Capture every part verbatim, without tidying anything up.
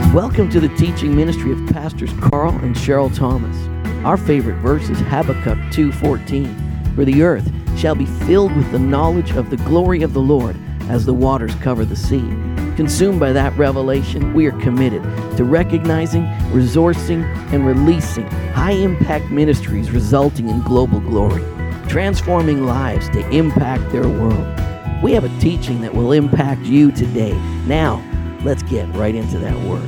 Welcome to the teaching ministry of Pastors Carl and Cheryl Thomas. Our favorite verse is Habakkuk two fourteen. For the earth shall be filled with the knowledge of the glory of the Lord as the waters cover the sea. Consumed by that revelation, we are committed to recognizing, resourcing, and releasing high-impact ministries resulting in global glory, transforming lives to impact their world. We have a teaching that will impact you today. Now, let's get right into that word.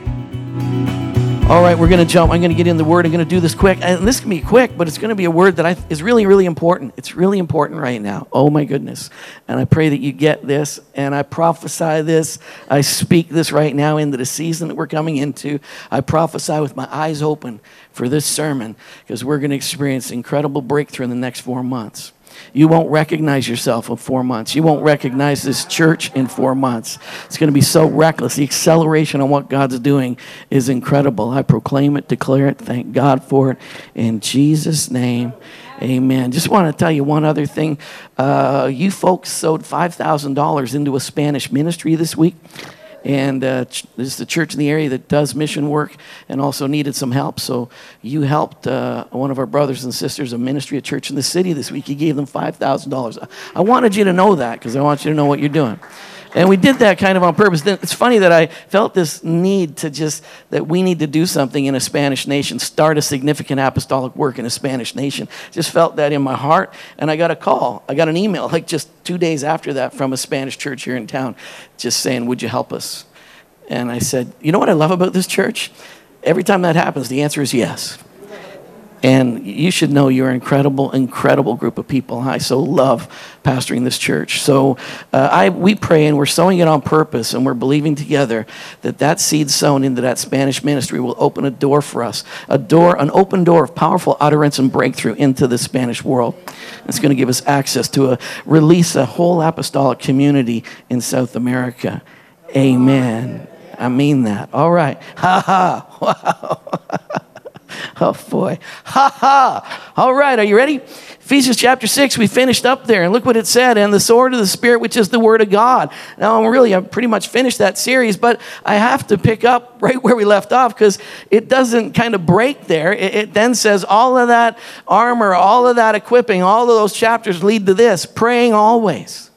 All right, we're going to jump. I'm going to get in the word. I'm going to do this quick. And this can be quick, but it's going to be a word that I, is really, really important. It's really important right now. Oh, my goodness. And I pray that you get this, and I prophesy this. I speak this right now into the season that we're coming into. I prophesy with my eyes open for this sermon because we're going to experience incredible breakthrough in the next four months. You won't recognize yourself in four months. You won't recognize this church in four months. It's going to be so reckless. The acceleration on what God's doing is incredible. I proclaim it, declare it, thank God for it. In Jesus' name, amen. Just want to tell you one other thing. Uh, you folks sowed five thousand dollars into a Spanish ministry this week. And uh, ch- this is the church in the area that does mission work and also needed some help. So you helped uh, one of our brothers and sisters, a ministry, a church in the city this week. You gave them five thousand dollars. I wanted you to know that because I want you to know what you're doing. And we did that kind of on purpose. Then it's funny that I felt this need to just, that we need to do something in a Spanish nation, start a significant apostolic work in a Spanish nation. Just felt that in my heart. And I got a call. I got an email like just two days after that from a Spanish church here in town just saying, would you help us? And I said, you know what I love about this church? Every time that happens, the answer is yes. And you should know you're an incredible, incredible group of people. I so love pastoring this church. So uh, I we pray, and we're sowing it on purpose, and we're believing together that that seed sown into that Spanish ministry will open a door for us, a door, an open door of powerful utterance and breakthrough into the Spanish world. It's going to give us access to a release a whole apostolic community in South America. Amen. I mean that. All right. Ha ha. Wow. Oh, boy. Ha ha. All right. Are you ready? Ephesians chapter six, we finished up there. And look what it said. And the sword of the Spirit, which is the word of God. Now, I'm really, I've pretty much finished that series. But I have to pick up right where we left off because it doesn't kind of break there. It, it then says all of that armor, all of that equipping, all of those chapters lead to this. Praying always.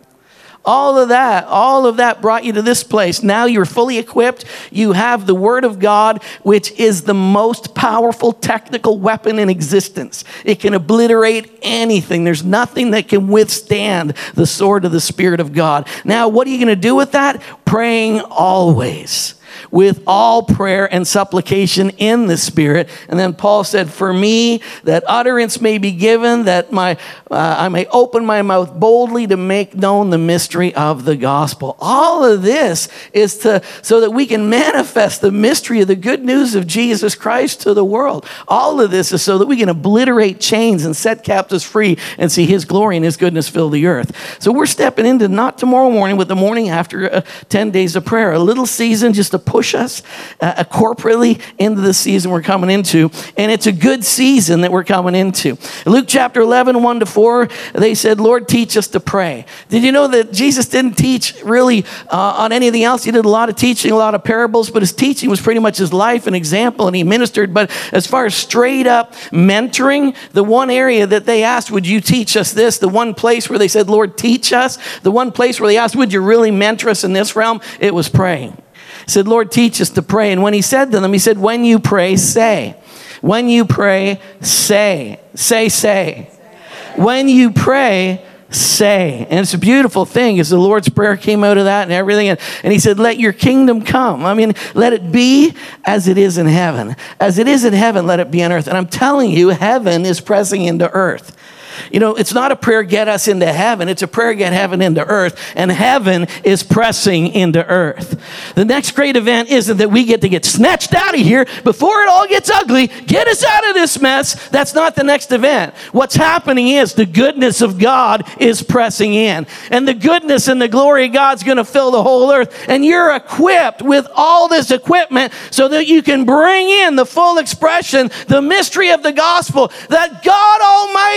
All of that, all of that brought you to this place. Now you're fully equipped. You have the Word of God, which is the most powerful technical weapon in existence. It can obliterate anything. There's nothing that can withstand the sword of the Spirit of God. Now, what are you going to do with that? Praying always, with all prayer and supplication in the Spirit. And then Paul said, for me, that utterance may be given, that my uh, I may open my mouth boldly to make known the mystery of the gospel. All of this is to so that we can manifest the mystery of the good news of Jesus Christ to the world. All of this is so that we can obliterate chains and set captives free and see his glory and his goodness fill the earth. So we're stepping into not tomorrow morning, but the morning after uh, ten days of prayer. A little season just to push us uh, corporately into the season we're coming into. And it's a good season that we're coming into. Luke chapter eleven, one to four, they said, Lord, teach us to pray. Did you know that Jesus didn't teach really uh, on anything else? He did a lot of teaching, a lot of parables, but his teaching was pretty much his life and example, and he ministered. But as far as straight up mentoring, the one area that they asked, would you teach us this? The one place where they said, Lord, teach us. The one place where they asked, would you really mentor us in this realm? It was praying. He said, Lord, teach us to pray. And when he said to them, he said, when you pray, say. When you pray, say. Say, say. When you pray, say. And it's a beautiful thing as the Lord's Prayer came out of that and everything. And, and he said, let your kingdom come. I mean, let it be as it is in heaven. As it is in heaven, let it be on earth. And I'm telling you, heaven is pressing into earth. You know, it's not a prayer, get us into heaven. It's a prayer, get heaven into earth. And heaven is pressing into earth. The next great event isn't that we get to get snatched out of here before it all gets ugly. Get us out of this mess. That's not the next event. What's happening is the goodness of God is pressing in. And the goodness and the glory of God's going to fill the whole earth. And you're equipped with all this equipment so that you can bring in the full expression, the mystery of the gospel, that God Almighty would give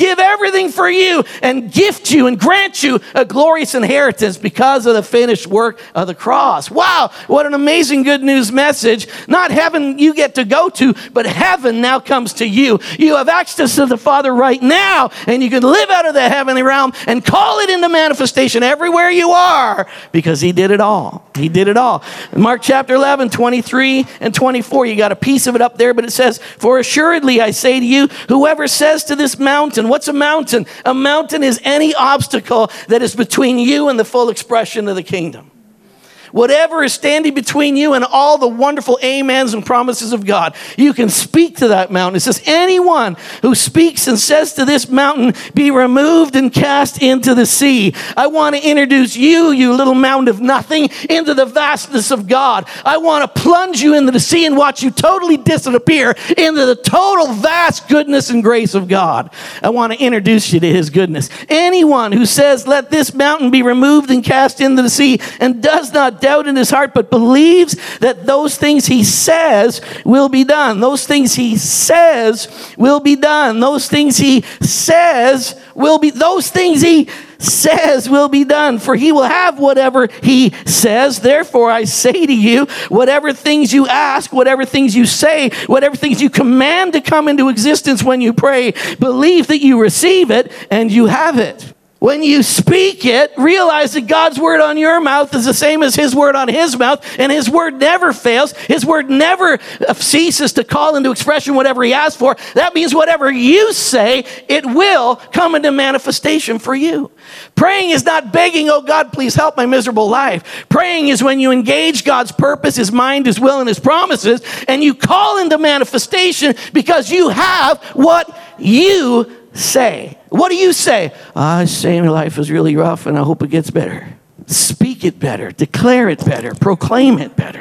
give everything for you and gift you and grant you a glorious inheritance because of the finished work of the cross. Wow, what an amazing good news message. Not heaven you get to go to, but heaven now comes to you. You have access to the Father right now, and you can live out of the heavenly realm and call it into manifestation everywhere you are because he did it all. He did it all. In Mark chapter eleven, twenty-three and twenty-four, you got a piece of it up there, but it says, for assuredly I say to you, whoever says to this mountain, what's a mountain? A mountain is any obstacle that is between you and the full expression of the kingdom. Whatever is standing between you and all the wonderful amens and promises of God, you can speak to that mountain. It says, anyone who speaks and says to this mountain, be removed and cast into the sea. I want to introduce you, you little mountain of nothing, into the vastness of God. I want to plunge you into the sea and watch you totally disappear into the total vast goodness and grace of God. I want to introduce you to his goodness. Anyone who says, let this mountain be removed and cast into the sea, and does not doubt in his heart, but believes that those things he says will be done. Those things he says will be done. Those things he says will be, those things he says will be done, for he will have whatever he says. Therefore, I say to you, whatever things you ask, whatever things you say, whatever things you command to come into existence when you pray, believe that you receive it and you have it. When you speak it, realize that God's word on your mouth is the same as his word on his mouth, and his word never fails. His word never ceases to call into expression whatever he asks for. That means whatever you say, it will come into manifestation for you. Praying is not begging, oh God, please help my miserable life. Praying is when you engage God's purpose, his mind, his will, and his promises, and you call into manifestation because you have what you say. What do you say? I say my life is really rough and I hope it gets better. Speak it better. Declare it better. Proclaim it better.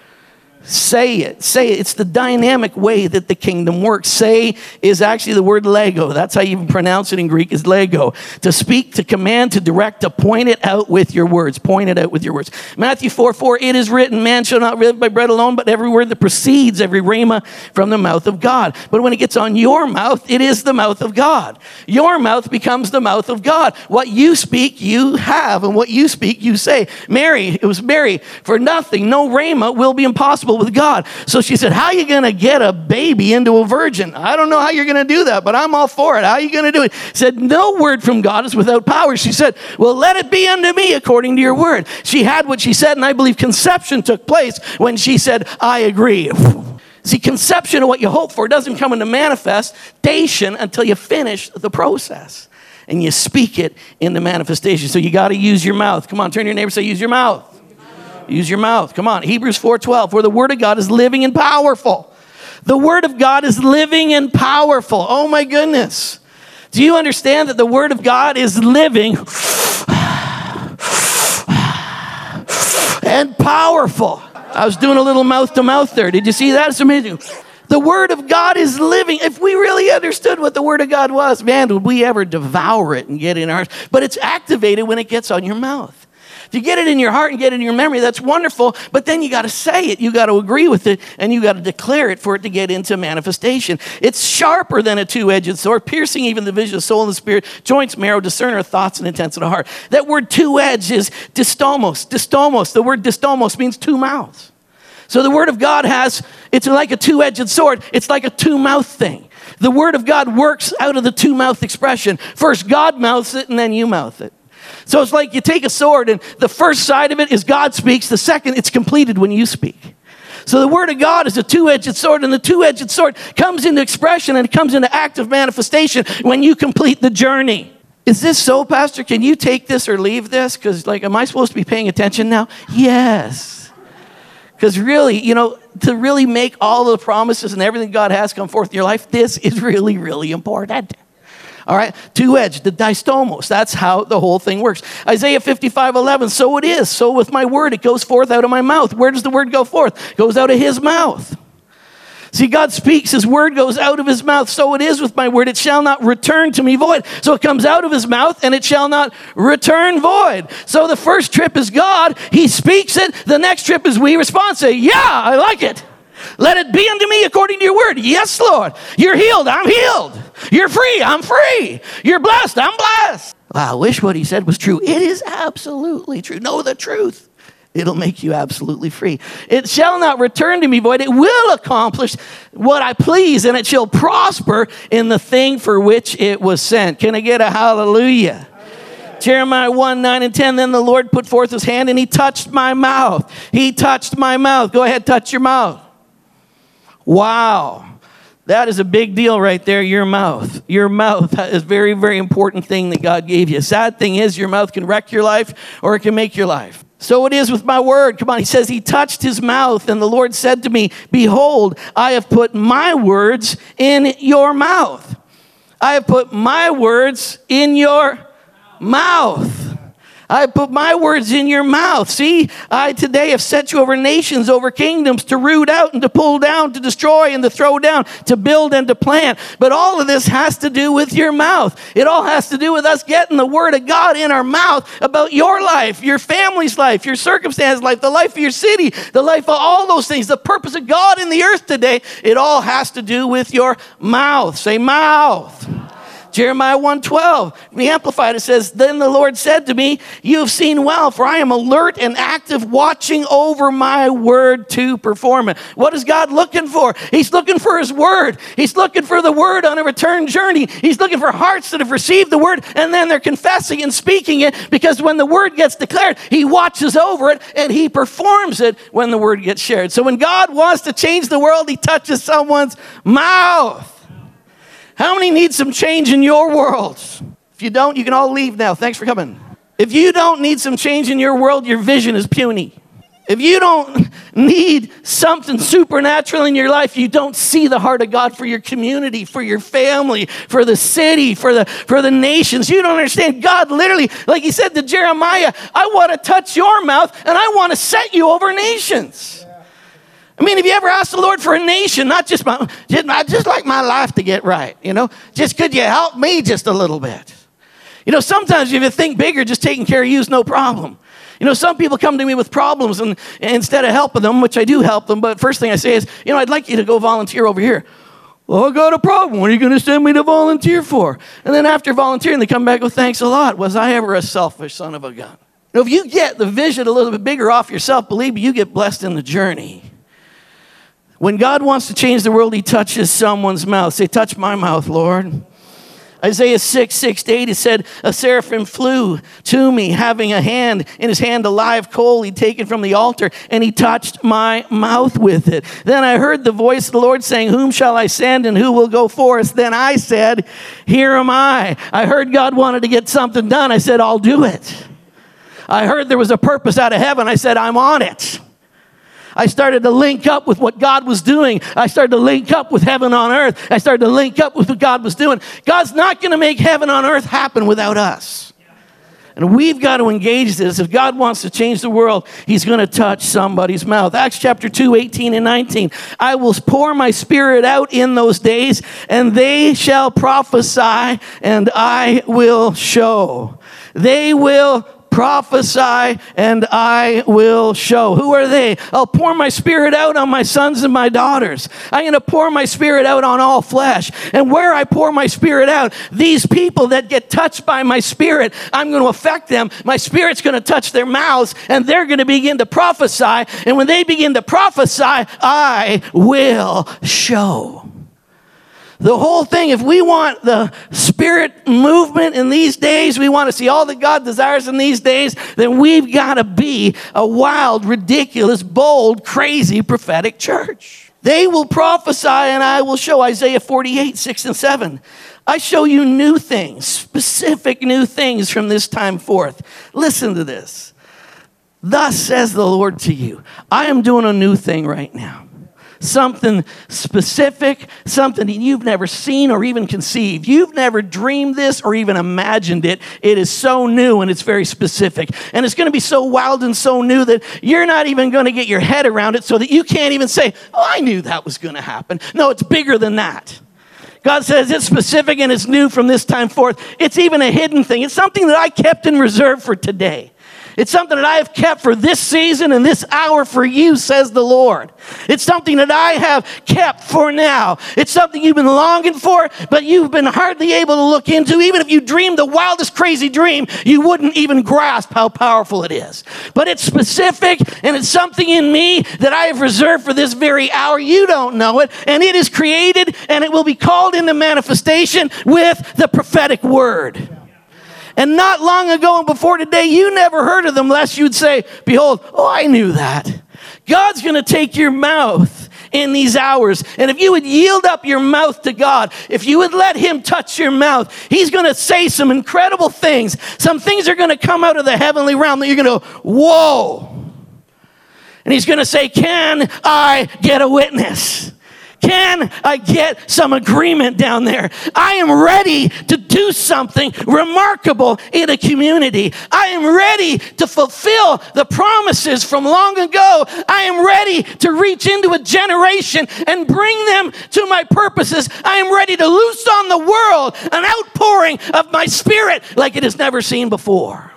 Say it. Say it. It's the dynamic way that the kingdom works. Say is actually the word lego. That's how you pronounce it in Greek, is lego. To speak, to command, to direct, to point it out with your words. Point it out with your words. Matthew four four, it is written, man shall not live by bread alone, but every word that proceeds, every rhema from the mouth of God. But when it gets on your mouth, it is the mouth of God. Your mouth becomes the mouth of God. What you speak, you have, and what you speak, you say. Mary, it was Mary, for nothing, no rhema will be impossible with God. So she said, how are you going to get a baby into a virgin? I don't know how you're going to do that, but I'm all for it. How are you going to do it? She said, no word from God is without power. She said, well, let it be unto me according to your word. She had what she said, and I believe conception took place when she said, I agree. See, conception of what you hope for doesn't come into manifestation until you finish the process and you speak it into manifestation. So you got to use your mouth. Come on, turn to your neighbor and say, use your mouth. Use your mouth. Come on. Hebrews four twelve. For the word of God is living and powerful. The word of God is living and powerful. Oh my goodness. Do you understand that the word of God is living and powerful? I was doing a little mouth to mouth there. Did you see that? It's amazing. The word of God is living. If we really understood what the word of God was, man, would we ever devour it and get it in ours? But it's activated when it gets on your mouth. If you get it in your heart and get it in your memory, that's wonderful. But then you got to say it. You got to agree with it. And you got to declare it for it to get into manifestation. It's sharper than a two-edged sword, piercing even the vision of soul and the spirit, joints, marrow, discerner of thoughts and intents of the heart. That word two-edged is distomos. Distomos. The word distomos means two mouths. So the word of God has, it's like a two-edged sword. It's like a two-mouth thing. The word of God works out of the two-mouth expression. First, God mouths it, and then you mouth it. So it's like you take a sword, and the first side of it is God speaks. The second, it's completed when you speak. So the word of God is a two-edged sword, and the two-edged sword comes into expression and it comes into active manifestation when you complete the journey. Is this so, Pastor? Can you take this or leave this? Because, like, am I supposed to be paying attention now? Yes. Because really, you know, to really make all the promises and everything God has come forth in your life, this is really, really important. All right, two-edged, the distomos. That's how the whole thing works. Isaiah fifty-five eleven, so it is. So with my word, it goes forth out of my mouth. Where does the word go forth? It goes out of his mouth. See, God speaks, his word goes out of his mouth. So it is with my word. It shall not return to me void. So it comes out of his mouth and it shall not return void. So the first trip is God. He speaks it. The next trip is we respond. Say, yeah, I like it. Let it be unto me according to your word. Yes, Lord. You're healed. I'm healed. You're free. I'm free. You're blessed. I'm blessed. Wow, I wish what he said was true. It is absolutely true. Know the truth. It'll make you absolutely free. It shall not return to me void. It will accomplish what I please, and it shall prosper in the thing for which it was sent. Can I get a hallelujah? Hallelujah. Jeremiah one, nine and ten. Then the Lord put forth his hand and he touched my mouth. He touched my mouth. Go ahead, touch your mouth. Wow. That is a big deal right there, your mouth. Your mouth is a very, very important thing that God gave you. Sad thing is your mouth can wreck your life or it can make your life. So it is with my word. Come on, he says he touched his mouth and the Lord said to me, behold, I have put my words in your mouth. I have put my words in your mouth. I put my words in your mouth. See, I today have set you over nations, over kingdoms, to root out and to pull down, to destroy and to throw down, to build and to plant. But all of this has to do with your mouth. It all has to do with us getting the word of God in our mouth about your life, your family's life, your circumstance life, the life of your city, the life of all those things, the purpose of God in the earth today. It all has to do with your mouth. Say mouth. Jeremiah one twelve, the Amplified, it says, then the Lord said to me, you have seen well, for I am alert and active, watching over my word to perform it. What is God looking for? He's looking for his word. He's looking for the word on a return journey. He's looking for hearts that have received the word, and then they're confessing and speaking it, because when the word gets declared, he watches over it, and he performs it when the word gets shared. So when God wants to change the world, he touches someone's mouth. How many need some change in your world? If you don't, you can all leave now. Thanks for coming. If you don't need some change in your world, your vision is puny. If you don't need something supernatural in your life, you don't see the heart of God for your community, for your family, for the city, for the for the nations. You don't understand. God literally, like he said to Jeremiah, I want to touch your mouth and I want to set you over nations. I mean, have you ever asked the Lord for a nation, not just my, just, I just like my life to get right, you know? Just could you help me just a little bit? You know, sometimes if you think bigger, just taking care of you is no problem. You know, some people come to me with problems, and, and instead of helping them, which I do help them, but first thing I say is, you know, I'd like you to go volunteer over here. Well, I got a problem. What are you going to send me to volunteer for? And then after volunteering, they come back with, thanks a lot. Was I ever a selfish son of a gun? You know, if you get the vision a little bit bigger off yourself, believe me, you get blessed in the journey. When God wants to change the world, he touches someone's mouth. Say, touch my mouth, Lord. Isaiah six, six to eight, it said, a seraphim flew to me, having a hand, in his hand a live coal he'd taken from the altar, and he touched my mouth with it. Then I heard the voice of the Lord saying, whom shall I send and who will go for us? Then I said, here am I. I heard God wanted to get something done. I said, I'll do it. I heard there was a purpose out of heaven. I said, I'm on it. I started to link up with what God was doing. I started to link up with heaven on earth. I started to link up with what God was doing. God's not going to make heaven on earth happen without us. And we've got to engage this. If God wants to change the world, he's going to touch somebody's mouth. Acts chapter two, eighteen and nineteen. I will pour my spirit out in those days, and they shall prophesy, and I will show. They will prophesy, and I will show. Who are they? I'll pour my spirit out on my sons and my daughters. I'm going to pour my spirit out on all flesh. And where I pour my spirit out, these people that get touched by my spirit, I'm going to affect them. My spirit's going to touch their mouths, and they're going to begin to prophesy. And when they begin to prophesy, I will show. The whole thing, if we want the spirit movement in these days, we want to see all that God desires in these days, then we've got to be a wild, ridiculous, bold, crazy, prophetic church. They will prophesy and I will show. Isaiah forty-eight, six and seven. I show you new things, specific new things from this time forth. Listen to this. Thus says the Lord to you, I am doing a new thing right now. Something specific, something you've never seen or even conceived. You've never dreamed this or even imagined it. It is so new and it's very specific. And it's going to be so wild and so new that you're not even going to get your head around it, so that you can't even say, oh, I knew that was going to happen. No, it's bigger than that. God says it's specific and it's new from this time forth. It's even a hidden thing. It's something that I kept in reserve for today. It's something that I have kept for this season and this hour for you, says the Lord. It's something that I have kept for now. It's something you've been longing for, but you've been hardly able to look into. Even if you dreamed the wildest crazy dream, you wouldn't even grasp how powerful it is. But it's specific, and it's something in me that I have reserved for this very hour. You don't know it, and it is created, and it will be called into manifestation with the prophetic word. And not long ago and before today, you never heard of them lest you'd say, behold, oh, I knew that. God's going to take your mouth in these hours. And if you would yield up your mouth to God, if you would let him touch your mouth, he's going to say some incredible things. Some things are going to come out of the heavenly realm that you're going to go, whoa. And he's going to say, can I get a witness? Can I get some agreement down there? I am ready to do something remarkable in a community. I am ready to fulfill the promises from long ago. I am ready to reach into a generation and bring them to my purposes. I am ready to loose on the world an outpouring of my spirit like it has never seen before.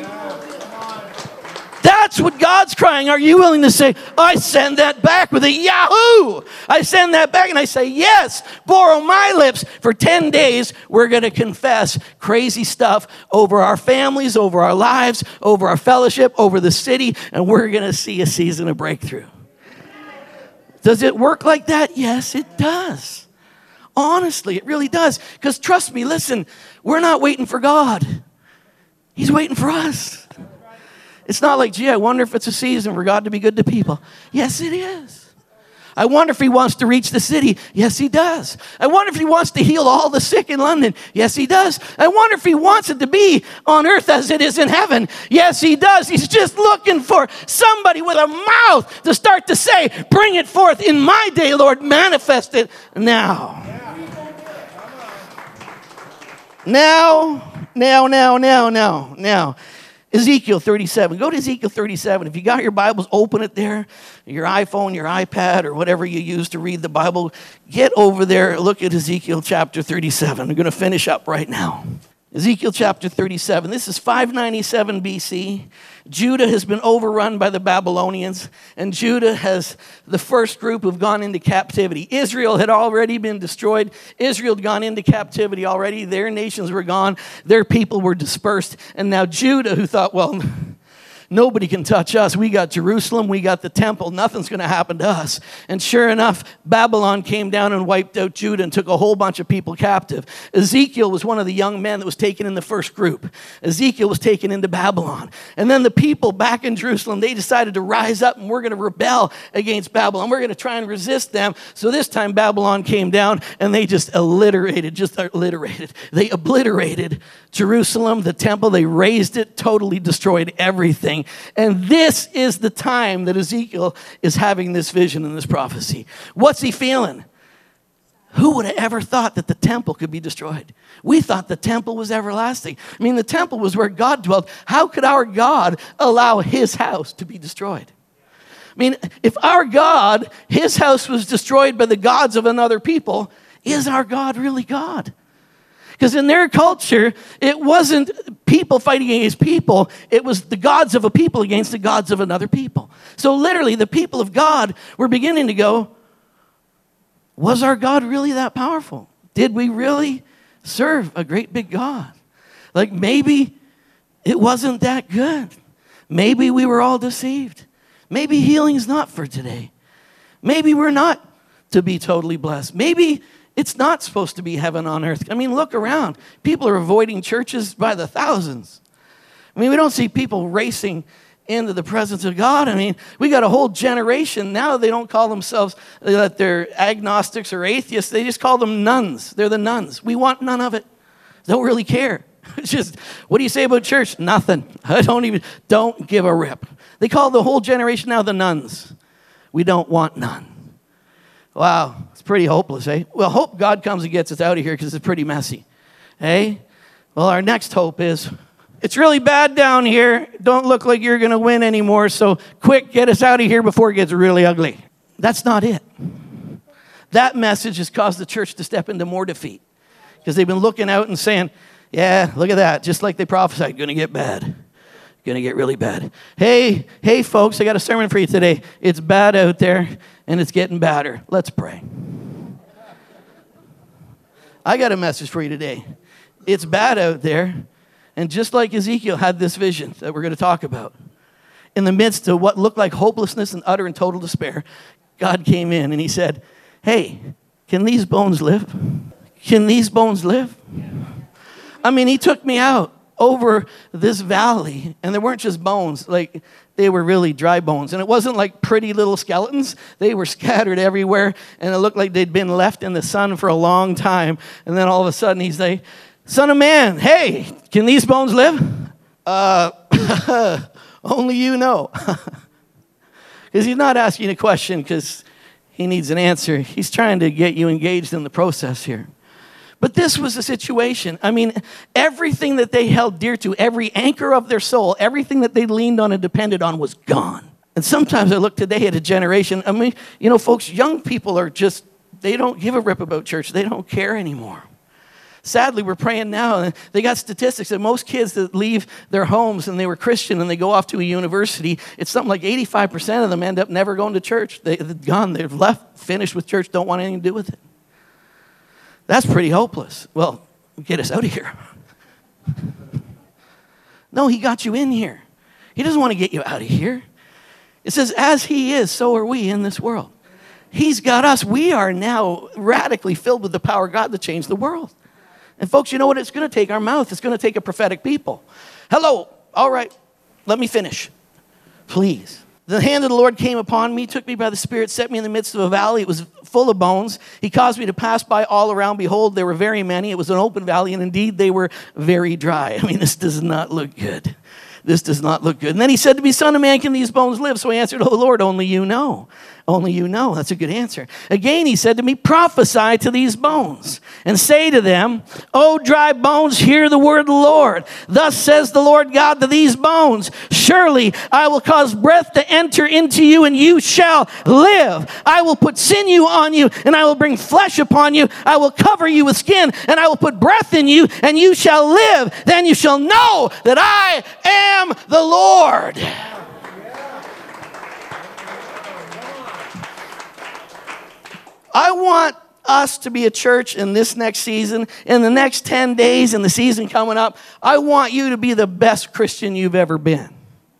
That's what God's crying. Are you willing to say, I send that back with a yahoo? I send that back and I say, yes, borrow my lips. For ten days, we're going to confess crazy stuff over our families, over our lives, over our fellowship, over the city, and we're going to see a season of breakthrough. Does it work like that? Yes, it does. Honestly, it really does. Because trust me, listen, we're not waiting for God. He's waiting for us. It's not like, gee, I wonder if it's a season for God to be good to people. Yes, it is. I wonder if he wants to reach the city. Yes, he does. I wonder if he wants to heal all the sick in London. Yes, he does. I wonder if he wants it to be on earth as it is in heaven. Yes, he does. He's just looking for somebody with a mouth to start to say, bring it forth in my day, Lord. Manifest it now. Now, now, now, now, now, now. Ezekiel thirty-seven. Go to Ezekiel thirty-seven. If you got your Bibles, open it there. Your iPhone, your iPad, or whatever you use to read the Bible. Get over there. Look at Ezekiel chapter thirty-seven. I'm going to finish up right now. Ezekiel chapter thirty-seven. This is five ninety-seven B C. Judah has been overrun by the Babylonians, and Judah has, the first group have gone into captivity. Israel had already been destroyed. Israel had gone into captivity already. Their nations were gone. Their people were dispersed. And now Judah, who thought, well, nobody can touch us. We got Jerusalem. We got the temple. Nothing's going to happen to us. And sure enough, Babylon came down and wiped out Judah and took a whole bunch of people captive. Ezekiel was one of the young men that was taken in the first group. Ezekiel was taken into Babylon. And then the people back in Jerusalem, they decided to rise up and we're going to rebel against Babylon. We're going to try and resist them. So this time Babylon came down and they just obliterated, just obliterated. They obliterated Jerusalem, the temple. They razed it, totally destroyed everything. And this is the time that Ezekiel is having this vision and this prophecy. What's he feeling? Who would have ever thought that the temple could be destroyed? We thought the temple was everlasting. I mean, the temple was where God dwelled. How could our God allow his house to be destroyed? I mean, if our God, his house was destroyed by the gods of another people, is our God really God? Because in their culture, it wasn't people fighting against people. It was the gods of a people against the gods of another people. So literally, the people of God were beginning to go, was our God really that powerful? Did we really serve a great big God? Like maybe it wasn't that good. Maybe we were all deceived. Maybe healing's not for today. Maybe we're not to be totally blessed. Maybe it's not supposed to be heaven on earth. I mean, look around. People are avoiding churches by the thousands. I mean, we don't see people racing into the presence of God. I mean, we got a whole generation now. They don't call themselves that they're agnostics or atheists. They just call them nuns. They're the nuns. We want none of it. Don't really care. It's just, what do you say about church? Nothing. I don't even, don't give a rip. They call the whole generation now the nuns. We don't want none. Wow, it's pretty hopeless, eh? Well, hope God comes and gets us out of here because it's pretty messy, eh? Well, our next hope is, it's really bad down here. Don't look like you're going to win anymore, so quick, get us out of here before it gets really ugly. That's not it. That message has caused the church to step into more defeat because they've been looking out and saying, yeah, look at that, just like they prophesied, going to get bad. going to get really bad. Hey, hey, folks, I got a sermon for you today. It's bad out there, and it's getting badder. Let's pray. I got a message for you today. It's bad out there, and just like Ezekiel had this vision that we're going to talk about, in the midst of what looked like hopelessness and utter and total despair, God came in, and he said, hey, can these bones live? Can these bones live? I mean, he took me out over this valley, and there weren't just bones, like they were really dry bones. And it wasn't like pretty little skeletons. They were scattered everywhere, and it looked like they'd been left in the sun for a long time. And then all of a sudden, he's like, son of man, hey, can these bones live? Uh, only you know. Because he's not asking a question because he needs an answer. He's trying to get you engaged in the process here. But this was the situation. I mean, everything that they held dear to, every anchor of their soul, everything that they leaned on and depended on was gone. And sometimes I look today at a generation, I mean, you know, folks, young people are just, they don't give a rip about church. They don't care anymore. Sadly, we're praying now, and they got statistics that most kids that leave their homes and they were Christian and they go off to a university, it's something like eighty-five percent of them end up never going to church. They, they're gone, they've left, finished with church, don't want anything to do with it. That's pretty hopeless. Well, get us out of here. No, he got you in here. He doesn't want to get you out of here. It says, as he is, so are we in this world. He's got us. We are now radically filled with the power of God to change the world. And folks, you know what it's going to take? Our mouth. It's going to take a prophetic people. Hello. All right. Let me finish. Please. The hand of the Lord came upon me, took me by the Spirit, set me in the midst of a valley. It was full of bones. He caused me to pass by all around. Behold, there were very many. It was an open valley, and indeed they were very dry. I mean, this does not look good. This does not look good. And then he said to me, son of man, can these bones live? So I answered, oh, Lord, only you know. Only you know. That's a good answer. Again, he said to me, prophesy to these bones and say to them, O dry bones, hear the word of the Lord. Thus says the Lord God to these bones, surely I will cause breath to enter into you and you shall live. I will put sinew on you and I will bring flesh upon you. I will cover you with skin and I will put breath in you and you shall live. Then you shall know that I am the Lord. I want us to be a church in this next season, in the next ten days, in the season coming up. I want you to be the best Christian you've ever been.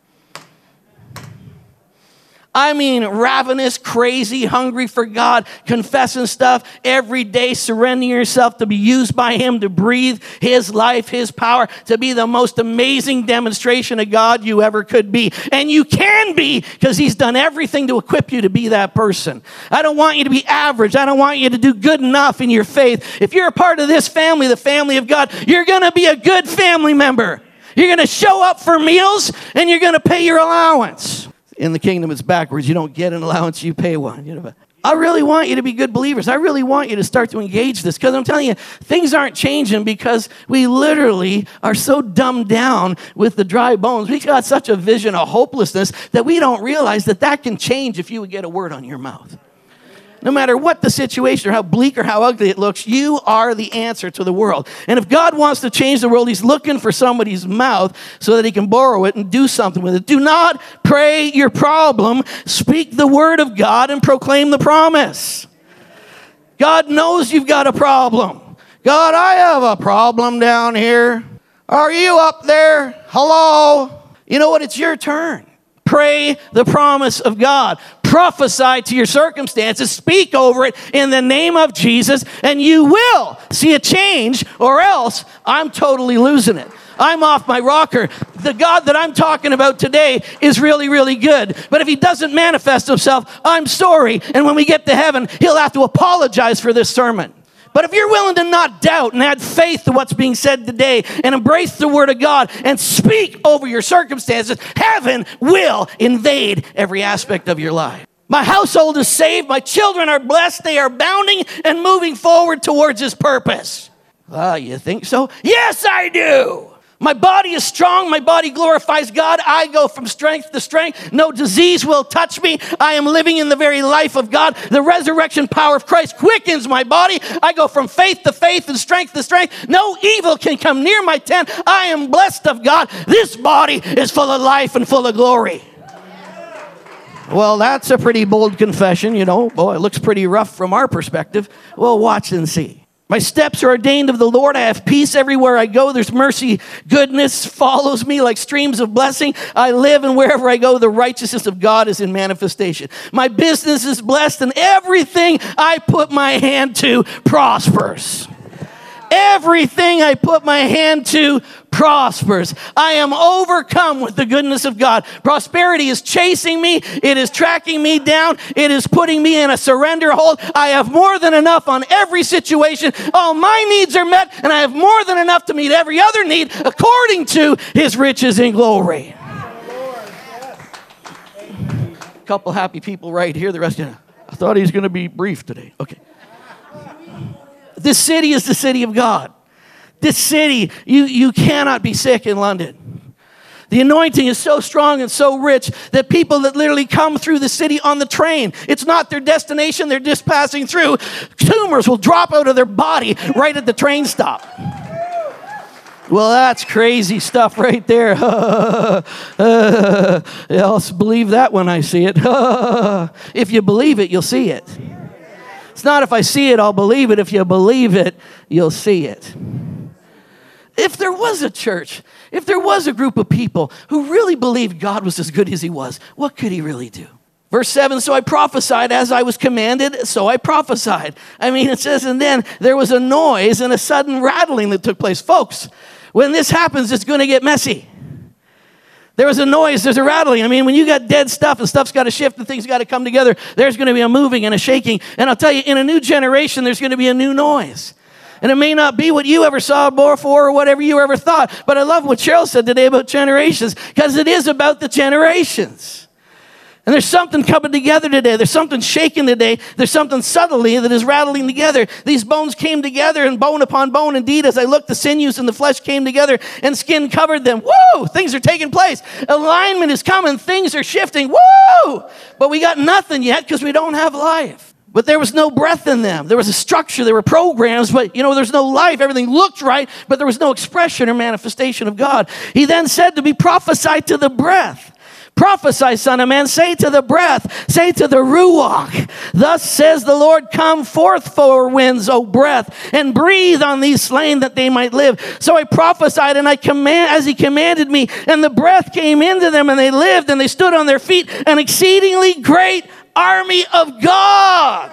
I mean, ravenous, crazy, hungry for God, confessing stuff every day, surrendering yourself to be used by him to breathe his life, his power, to be the most amazing demonstration of God you ever could be. And you can be, because he's done everything to equip you to be that person. I don't want you to be average. I don't want you to do good enough in your faith. If you're a part of this family, the family of God, you're going to be a good family member. You're going to show up for meals, and you're going to pay your allowance. In the kingdom, it's backwards. You don't get an allowance, you pay one. You know, I really want you to be good believers. I really want you to start to engage this, because I'm telling you, things aren't changing because we literally are so dumbed down with the dry bones. We've got such a vision of hopelessness that we don't realize that that can change if you would get a word on your mouth. No matter what the situation or how bleak or how ugly it looks, you are the answer to the world. And if God wants to change the world, he's looking for somebody's mouth so that he can borrow it and do something with it. Do not pray your problem. Speak the word of God and proclaim the promise. God knows you've got a problem. God, I have a problem down here. Are you up there? Hello? You know what? It's your turn. Pray the promise of God. Prophesy to your circumstances. Speak over it in the name of Jesus, and you will see a change, or else I'm totally losing it. I'm off my rocker. The God that I'm talking about today is really, really good. But if he doesn't manifest himself, I'm sorry. And when we get to heaven, he'll have to apologize for this sermon. But if you're willing to not doubt and add faith to what's being said today and embrace the word of God and speak over your circumstances, heaven will invade every aspect of your life. My household is saved. My children are blessed. They are bounding and moving forward towards his purpose. Ah, you think so? Yes, I do. My body is strong. My body glorifies God. I go from strength to strength. No disease will touch me. I am living in the very life of God. The resurrection power of Christ quickens my body. I go from faith to faith and strength to strength. No evil can come near my tent. I am blessed of God. This body is full of life and full of glory. Well, that's a pretty bold confession, you know. Boy, it looks pretty rough from our perspective. Well, watch and see. My steps are ordained of the Lord. I have peace everywhere I go. There's mercy. Goodness follows me like streams of blessing. I live, and wherever I go, the righteousness of God is in manifestation. My business is blessed, and everything I put my hand to prospers. Everything I put my hand to prospers. I am overcome with the goodness of God. Prosperity is chasing me. It is tracking me down. It is putting me in a surrender hold. I have more than enough on every situation. All my needs are met, and I have more than enough to meet every other need according to his riches in glory. A couple happy people right here. The rest of you, I thought he was going to be brief today. Okay. This city is the city of God. This city, you, you cannot be sick in London. The anointing is so strong and so rich that people that literally come through the city on the train, it's not their destination, they're just passing through. Tumors will drop out of their body right at the train stop. Well, that's crazy stuff right there. uh, I'll believe that when I see it. If you believe it, you'll see it. It's not if I see it, I'll believe it. If you believe it, you'll see it. If there was a church, if there was a group of people who really believed God was as good as he was, what could he really do? Verse seven, so I prophesied as I was commanded, so I prophesied. I mean, it says, and then there was a noise and a sudden rattling that took place. Folks, when this happens, it's going to get messy. There was a noise, there's a rattling. I mean, when you got dead stuff and stuff's got to shift and things got to come together, there's going to be a moving and a shaking. And I'll tell you, in a new generation, there's going to be a new noise. And it may not be what you ever saw before or whatever you ever thought. But I love what Cheryl said today about generations, because it is about the generations. And there's something coming together today. There's something shaking today. There's something subtly that is rattling together. These bones came together, and bone upon bone. Indeed, as I looked, the sinews and the flesh came together, and skin covered them. Woo! Things are taking place. Alignment is coming. Things are shifting. Woo! But we got nothing yet because we don't have life. But there was no breath in them. There was a structure. There were programs, but, you know, there's no life. Everything looked right, but there was no expression or manifestation of God. He then said to be prophesied to the breath. Prophesy, son of man, say to the breath, say to the ruach, thus says the Lord, come forth, four winds, O breath, and breathe on these slain that they might live. So I prophesied, and I command as he commanded me, and the breath came into them, and they lived, and they stood on their feet, an exceedingly great army of God.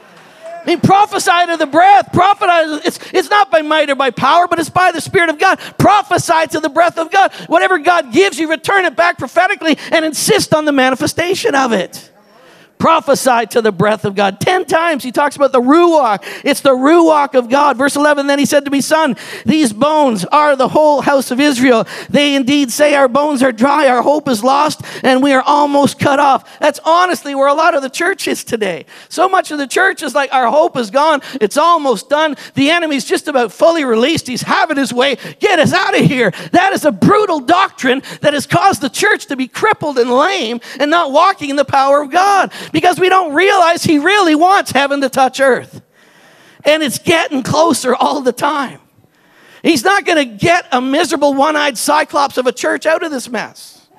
I mean, prophesy to the breath. Prophesy. It's, it's not by might or by power, but it's by the Spirit of God. Prophesy to the breath of God. Whatever God gives you, return it back prophetically and insist on the manifestation of it. Prophesy to the breath of God. Ten times he talks about the ruach. It's the ruach of God. Verse eleven, then he said to me, son, these bones are the whole house of Israel. They indeed say our bones are dry, our hope is lost, and we are almost cut off. That's honestly where a lot of the church is today. So much of the church is like, our hope is gone. It's almost done. The enemy's just about fully released. He's having his way. Get us out of here. That is a brutal doctrine that has caused the church to be crippled and lame and not walking in the power of God. Because we don't realize he really wants heaven to touch earth. And it's getting closer all the time. He's not going to get a miserable one-eyed cyclops of a church out of this mess.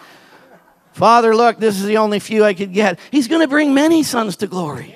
Father, look, this is the only few I could get. He's going to bring many sons to glory.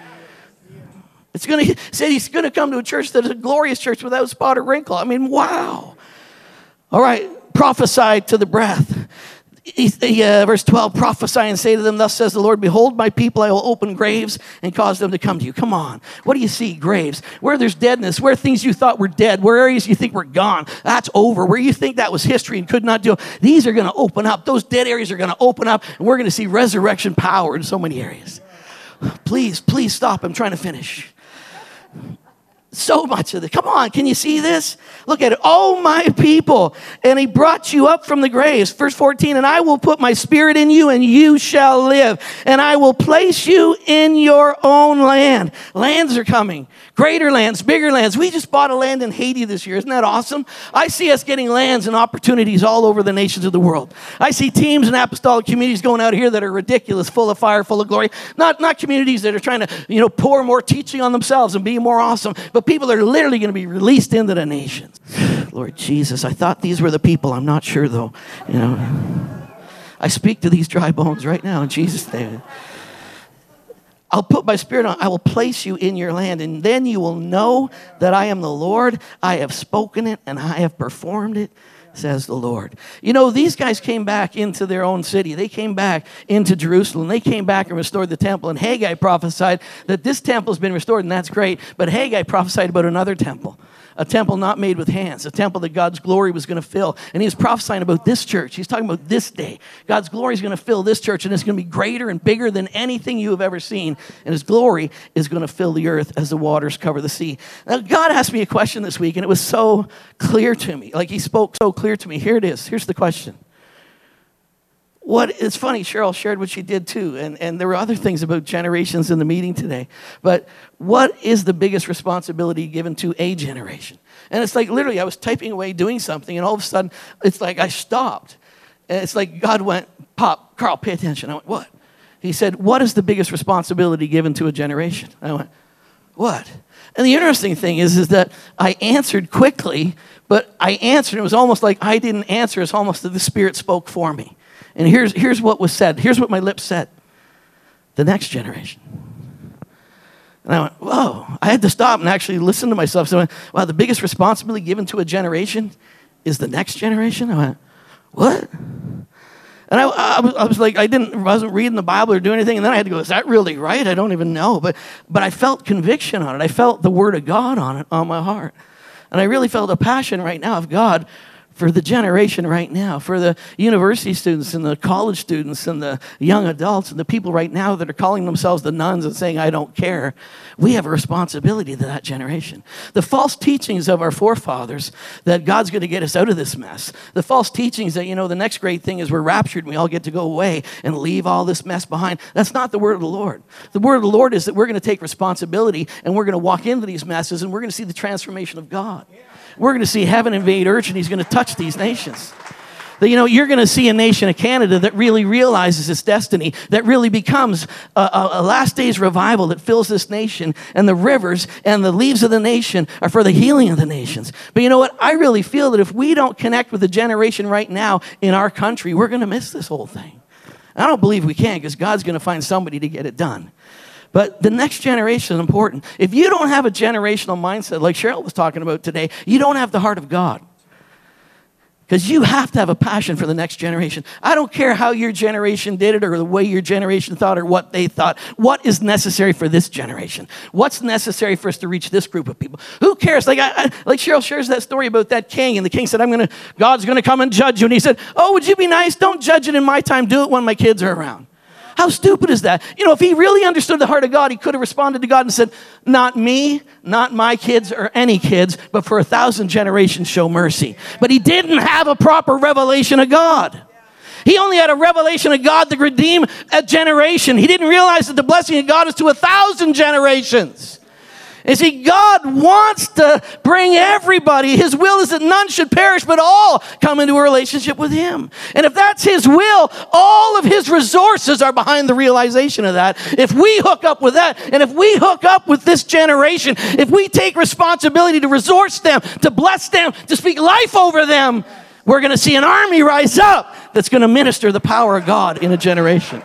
It's going to say he's going to come to a church that is a glorious church without spot or wrinkle. I mean, wow. All right, prophesy to the breath. He, uh, verse twelve, prophesy and say to them, thus says the Lord, behold my people, I will open graves and cause them to come to you. Come on. What do you see? Graves. Where there's deadness, where things you thought were dead, where areas you think were gone, that's over. Where you think that was history and could not do, these are going to open up. Those dead areas are going to open up, and we're going to see resurrection power in so many areas. Please, please stop. I'm trying to finish. So much of it. Come on, can you see this? Look at it. Oh, my people. And he brought you up from the graves. Verse fourteen, and I will put my spirit in you and you shall live. And I will place you in your own land. Lands are coming. Greater lands, bigger lands. We just bought a land in Haiti this year. Isn't that awesome? I see us getting lands and opportunities all over the nations of the world. I see teams and apostolic communities going out here that are ridiculous, full of fire, full of glory. Not, not communities that are trying to, you know, pour more teaching on themselves and be more awesome. But people are literally going to be released into the nations. Lord Jesus, I thought these were the people. I'm not sure, though. You know, I speak to these dry bones right now in Jesus' name. I'll put my spirit on. I will place you in your land, and then you will know that I am the Lord. I have spoken it, and I have performed it, says the Lord. You know, these guys came back into their own city. They came back into Jerusalem. They came back and restored the temple. And Haggai prophesied that this temple has been restored, and that's great. But Haggai prophesied about another temple, a temple not made with hands, a temple that God's glory was going to fill. And he's prophesying about this church. He's talking about this day. God's glory is going to fill this church, and it's going to be greater and bigger than anything you have ever seen. And his glory is going to fill the earth as the waters cover the sea. Now, God asked me a question this week, and it was so clear to me. Like he spoke so clear to me. Here it is. Here's the question. What, it's funny, Cheryl shared what she did too, and, and there were other things about generations in the meeting today. But what is the biggest responsibility given to a generation? And it's like literally I was typing away doing something, and all of a sudden it's like I stopped. And it's like God went, Pop, Carl, pay attention. I went, what? He said, what is the biggest responsibility given to a generation? I went, what? And the interesting thing is, is that I answered quickly, but I answered. It was almost like I didn't answer. It's almost that the Spirit spoke for me. And here's, here's what was said. Here's what my lips said. The next generation. And I went, whoa. I had to stop and actually listen to myself. So I went, wow, the biggest responsibility given to a generation is the next generation? I went, what? And I, I, was, I was like, I didn't, wasn't reading the Bible or doing anything. And then I had to go, is that really right? I don't even know. But, but I felt conviction on it. I felt the word of God on it, on my heart. And I really felt a passion right now of God for the generation right now, for the university students and the college students and the young adults and the people right now that are calling themselves the nuns and saying, I don't care. We have a responsibility to that generation. The false teachings of our forefathers that God's going to get us out of this mess. The false teachings that, you know, the next great thing is we're raptured and we all get to go away and leave all this mess behind. That's not the word of the Lord. The word of the Lord is that we're going to take responsibility and we're going to walk into these messes and we're going to see the transformation of God. We're going to see heaven invade earth, and he's going to touch these nations. That, you know, you're going to see a nation of Canada that really realizes its destiny, that really becomes a, a, a last days revival that fills this nation, and the rivers and the leaves of the nation are for the healing of the nations. But you know what? I really feel that if we don't connect with the generation right now in our country, we're going to miss this whole thing. I don't believe we can, because God's going to find somebody to get it done. But the next generation is important. If you don't have a generational mindset, like Cheryl was talking about today, you don't have the heart of God. Because you have to have a passion for the next generation. I don't care how your generation did it or the way your generation thought or what they thought. What is necessary for this generation? What's necessary for us to reach this group of people? Who cares? Like I, I, like Cheryl shares that story about that king, and the king said, "I'm gonna, God's gonna come and judge you." And he said, "Oh, would you be nice? Don't judge it in my time. Do it when my kids are around." How stupid is that? You know, if he really understood the heart of God, he could have responded to God and said, not me, not my kids or any kids, but for a thousand generations show mercy. But he didn't have a proper revelation of God. He only had a revelation of God to redeem a generation. He didn't realize that the blessing of God is to a thousand generations. And see, God wants to bring everybody. His will is that none should perish, but all come into a relationship with him. And if that's his will, all of his resources are behind the realization of that. If we hook up with that, and if we hook up with this generation, if we take responsibility to resource them, to bless them, to speak life over them, we're going to see an army rise up that's going to minister the power of God in a generation.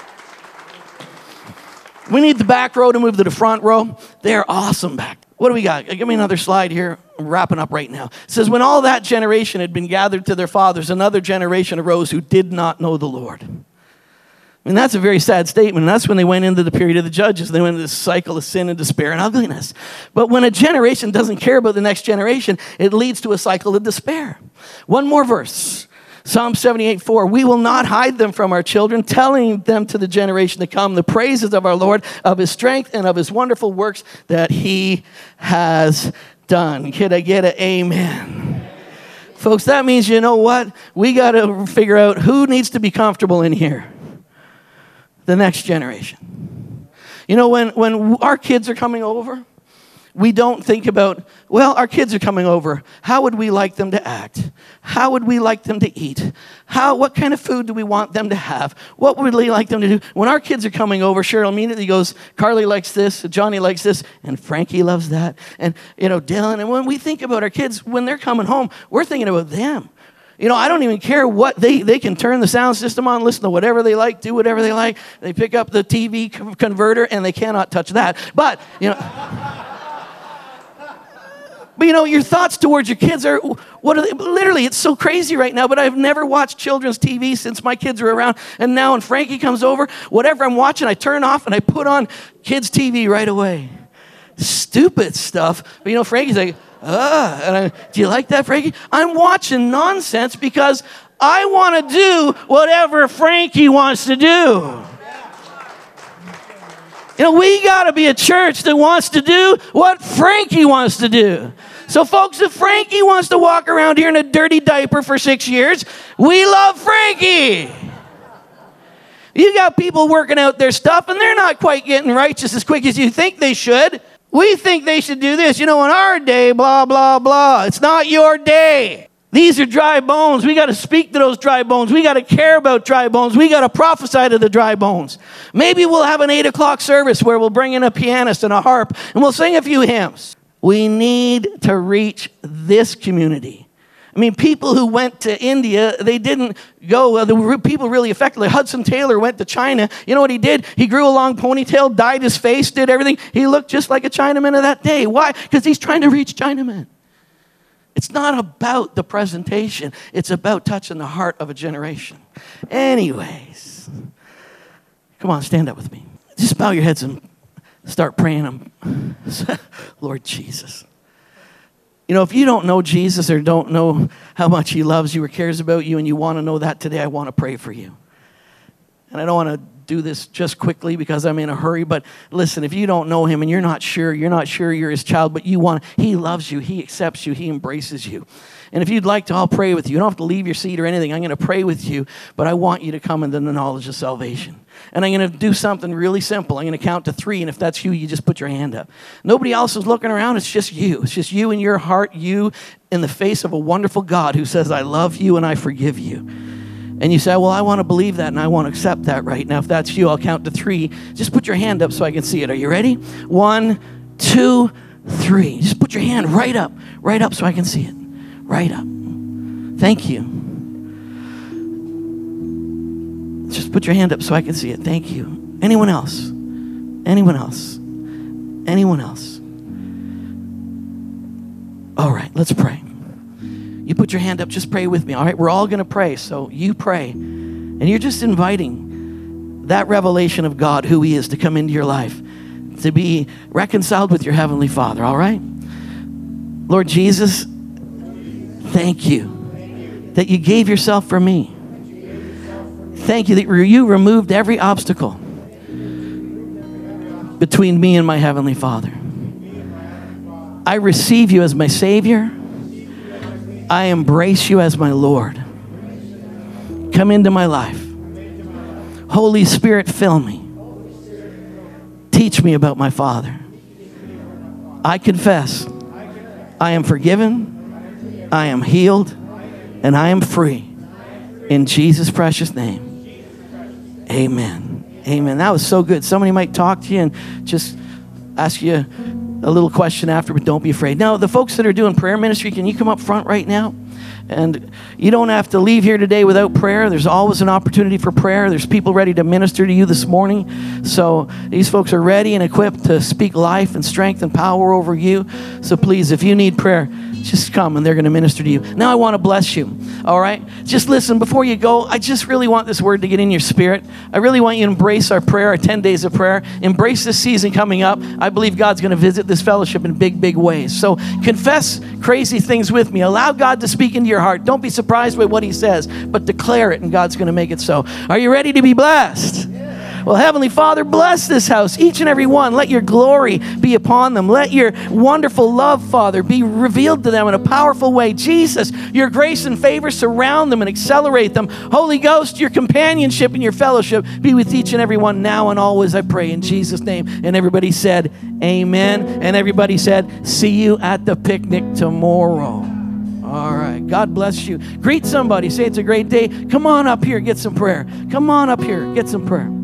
We need the back row to move to the front row. They're awesome back. What do we got? Give me another slide here. I'm wrapping up right now. It says, when all that generation had been gathered to their fathers, another generation arose who did not know the Lord. I mean, that's a very sad statement. And that's when they went into the period of the judges. They went into this cycle of sin and despair and ugliness. But when a generation doesn't care about the next generation, it leads to a cycle of despair. One more verse. Psalm seventy-eight four, we will not hide them from our children, telling them to the generation to come the praises of our Lord, of his strength and of his wonderful works that he has done. Can I get an amen? Folks, that means, you know what? We got to figure out who needs to be comfortable in here. The next generation. You know, when, when our kids are coming over, we don't think about, well, our kids are coming over. How would we like them to act? How would we like them to eat? How? What kind of food do we want them to have? What would we like them to do? When our kids are coming over, Cheryl immediately goes, Carly likes this, Johnny likes this, and Frankie loves that, and, you know, Dylan. And when we think about our kids, when they're coming home, we're thinking about them. You know, I don't even care what, they, they can turn the sound system on, listen to whatever they like, do whatever they like. They pick up the T V converter, and they cannot touch that. But, you know... But, you know, your thoughts towards your kids are, what are they? Literally, it's so crazy right now, but I've never watched children's T V since my kids were around. And now when Frankie comes over, whatever I'm watching, I turn off and I put on kids' T V right away. Stupid stuff. But, you know, Frankie's like, ah. And I, do you like that, Frankie? I'm watching nonsense because I want to do whatever Frankie wants to do. You know, we got to be a church that wants to do what Frankie wants to do. So, folks, if Frankie wants to walk around here in a dirty diaper for six years, we love Frankie. You got people working out their stuff, and they're not quite getting righteous as quick as you think they should. We think they should do this. You know, in our day, blah, blah, blah. It's not your day. These are dry bones. We got to speak to those dry bones. We got to care about dry bones. We got to prophesy to the dry bones. Maybe we'll have an eight o'clock service where we'll bring in a pianist and a harp and we'll sing a few hymns. We need to reach this community. I mean, people who went to India, they didn't go. Uh, the people really affected. Like Hudson Taylor went to China. You know what he did? He grew a long ponytail, dyed his face, did everything. He looked just like a Chinaman of that day. Why? Because he's trying to reach Chinamen. It's not about the presentation. It's about touching the heart of a generation. Anyways, come on, stand up with me. Just bow your heads and start praying. Lord Jesus. You know, if you don't know Jesus or don't know how much he loves you or cares about you and you want to know that today, I want to pray for you. And I don't want to do this just quickly because I'm in a hurry, but listen, if you don't know him and you're not sure, you're not sure you're his child, but you want, he loves you, he accepts you, he embraces you. And if you'd like to, I'll pray with you. You don't have to leave your seat or anything. I'm going to pray with you, but I want you to come into the knowledge of salvation. And I'm going to do something really simple. I'm going to count to three, and if that's you, you just put your hand up. Nobody else is looking around. It's just you. It's just you in your heart, you in the face of a wonderful God who says, I love you and I forgive you. And you say, well, I want to believe that and I want to accept that right now. If that's you, I'll count to three. Just put your hand up so I can see it. Are you ready? One, two, three. Just put your hand right up, right up so I can see it. Right up. Thank you. Just put your hand up so I can see it. Thank you. Anyone else? Anyone else? Anyone else? All right, let's pray. You put your hand up, just pray with me, all right? We're all going to pray, so you pray. And you're just inviting that revelation of God, who he is, to come into your life, to be reconciled with your Heavenly Father, all right? Lord Jesus, thank you that you gave yourself for me. Thank you that you removed every obstacle between me and my Heavenly Father. I receive you as my Savior. I embrace you as my Lord. Come into my life. Holy Spirit, fill me. Teach me about my Father. I confess I am forgiven, I am healed, and I am free. In Jesus' precious name, amen. Amen. That was so good. Somebody might talk to you and just ask you a little question after, but don't be afraid. Now, the folks that are doing prayer ministry, can you come up front right now? And you don't have to leave here today without prayer. There's always an opportunity for prayer. There's people ready to minister to you this morning. So these folks are ready and equipped to speak life and strength and power over you. So please, if you need prayer, just come and they're going to minister to you. Now I want to bless you. All right? Just listen, before you go, I just really want this word to get in your spirit. I really want you to embrace our prayer, our ten days of prayer. Embrace this season coming up. I believe God's going to visit this fellowship in big, big ways. So confess crazy things with me. Allow God to speak into your heart. Don't be surprised by what he says, but declare it and God's going to make it so. Are you ready to be blessed? Well, Heavenly Father, bless this house, each and every one. Let your glory be upon them. Let your wonderful love, Father, be revealed to them in a powerful way. Jesus, your grace and favor surround them and accelerate them. Holy Ghost, your companionship and your fellowship be with each and every one now and always, I pray, in Jesus' name. And everybody said, amen. And everybody said, see you at the picnic tomorrow. All right. God bless you. Greet somebody. Say it's a great day. Come on up here. Get some prayer. Come on up here. Get some prayer.